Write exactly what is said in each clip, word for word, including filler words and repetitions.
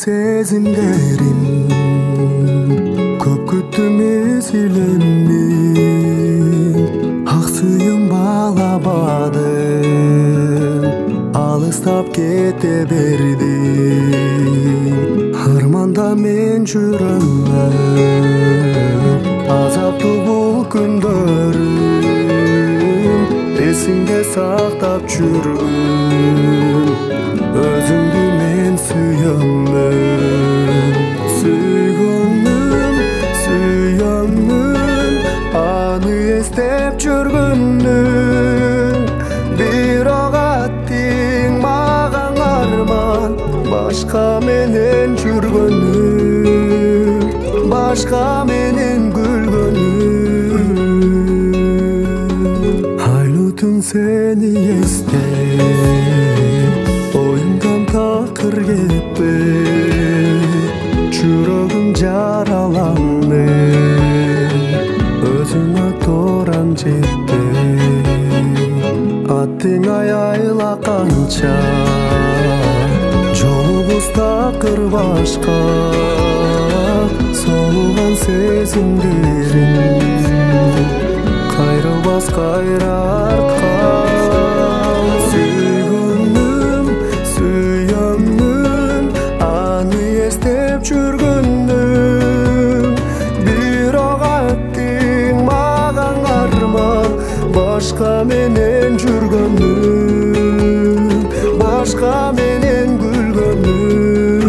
сезимдерим көп күттүм эсилемин ак сүйүм баалабадым алыстап кете бердим арманда мен жүрөмүн азаптуу бул күндөрүм эсиңде сактап жүргүн өзүңдү мен сүйөмүн сүйгөнүм сүйөмүн аны эстеп жүргүнүм бирок аттың мага арман башка менен жүргөнүм башка менен күлгөнүм айлуу түн сени эстеп оюмдан такыр кетпе жүрөгүм жараланды өзүңө турам жетти аттың аяйла канча жолубуз такыр башка солуган сезимдерим кайрылбас кайра артка сүйгөнүм сүйөмүн аны эстеп жүргүнүм бирок аттың мага арман башка менен жүргөнүм башка менен күлгөнүм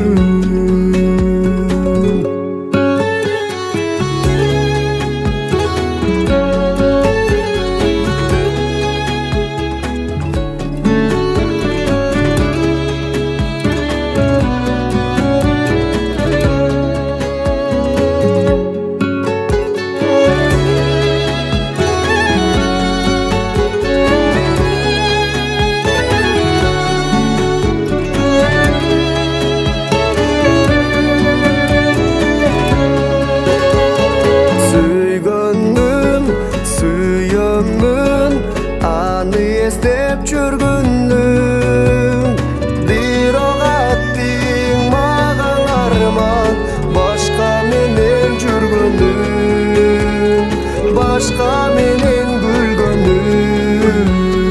эстеп жүргүнүм бирок аттың мага арман башка менен жүргөнүм башка менен күлгөнүм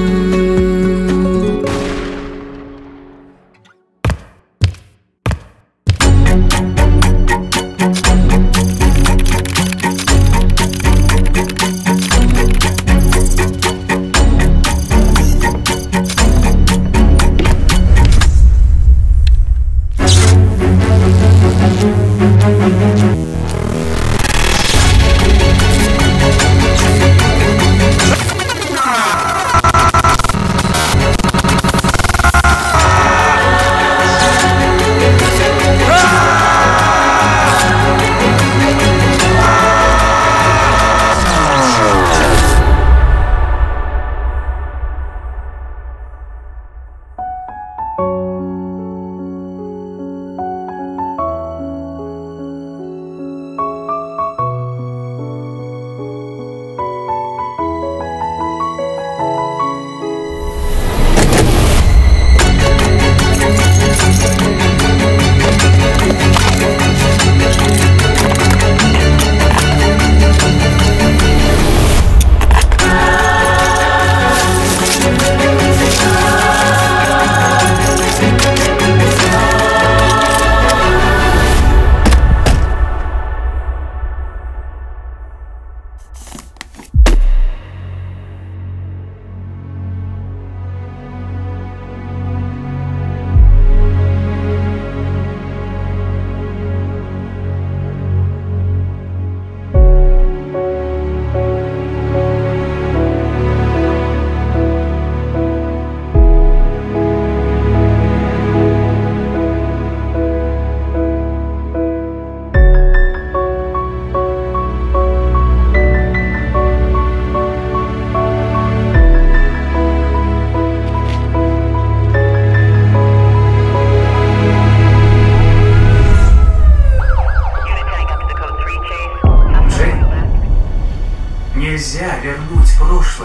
Нельзя вернуть прошлое.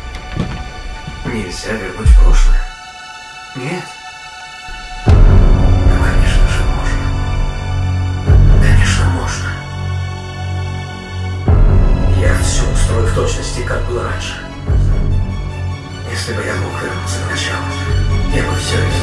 Нельзя вернуть прошлое. Нет. Ну, конечно же, можно. точности, как было раньше. Если бы я мог вернуться в начало, я бы все изменил.